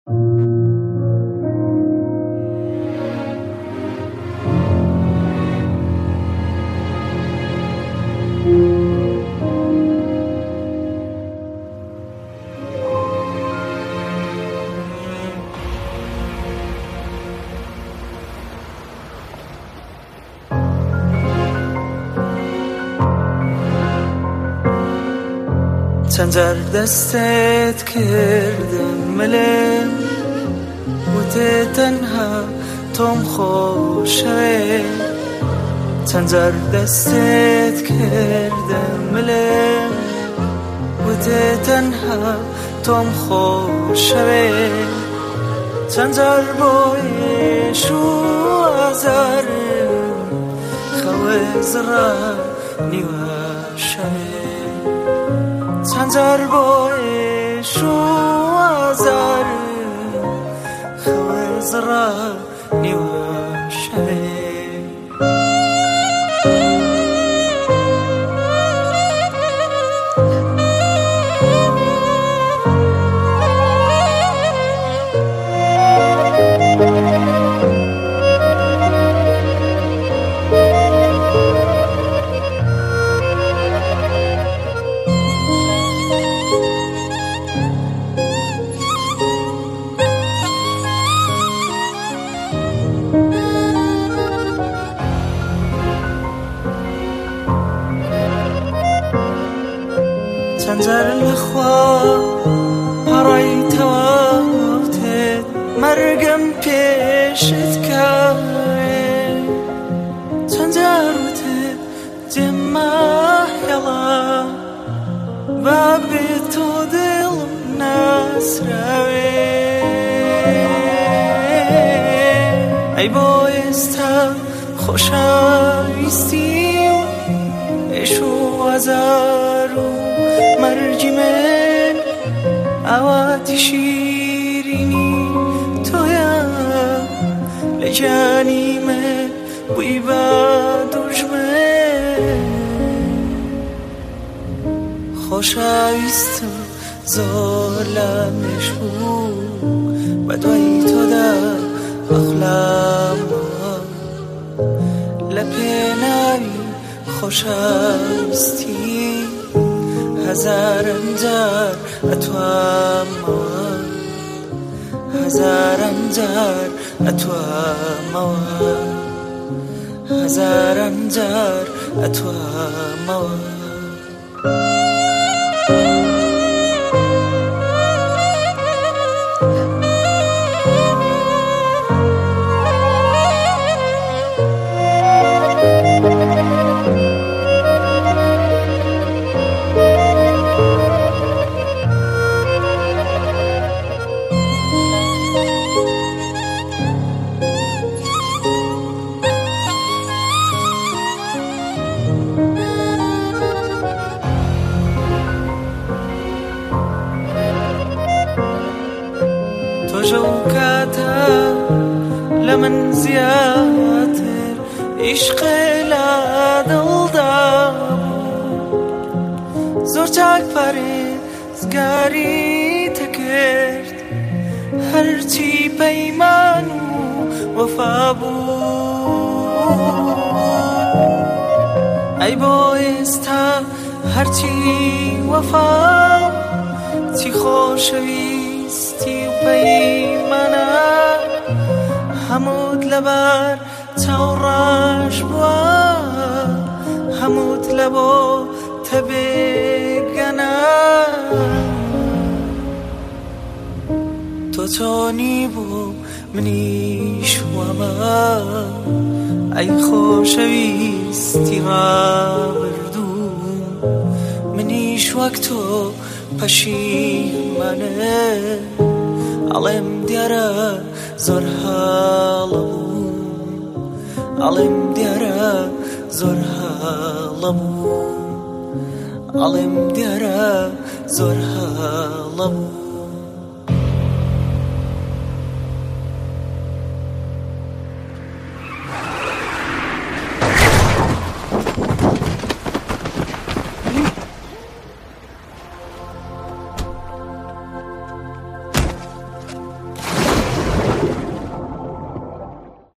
چنجر دستت کردم ملم و تنها توم خوشه چنجر دستت کردم ملم و تنها توم خوشه چنجر بوی شو ازارم خوز را نیوشه چنجر بوی شو ازارم خوز را نیوشه چنجر لخوا هرای توابتت مرگم پیشت که چنجر وتت جمع یلا باب تو دلم نسروی ای بایستا خوشایستی ایشو ازارو مرجی من اوادی شیرینی تویا لجانی من بوی با دشمن خوشایستم زولمش بود بدوی تو در اخلام لپنایی خوشایستی هزارم جار اتوام هزارم جار اتوام هزارم جار اتوام جوكاتا لمن زياتر عشق لا دلدام زور چاک پرهیزگاری تکرد هرچی پیمان و وفا بود ای بایستا هرچی وفا چی خوشویستی و پیمانه همود لبر توراش بوا همود لبو تبگنه تو تونی بو منیش وما ای خوشویستی بردوم منیش وقتو پشیمانه علم دیاره زور حالمون علم دیاره زور حالمون علم دیاره زور حالمون